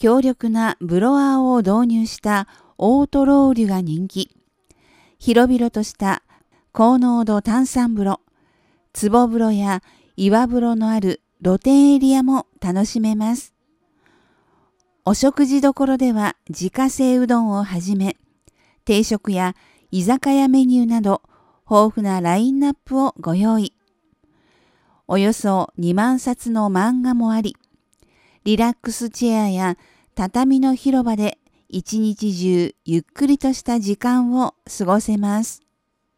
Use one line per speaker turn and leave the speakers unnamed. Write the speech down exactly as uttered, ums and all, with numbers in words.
強力なブロワーを導入したオートロウリュが人気。広々とした高濃度炭酸風呂、壺風呂や岩風呂のある露天エリアも楽しめます。お食事処では自家製うどんをはじめ、定食や居酒屋メニューなど豊富なラインナップをご用意。およそにまんさつの漫画もあり、リラックスチェアや畳の広場で一日中ゆっくりとした時間を過ごせます。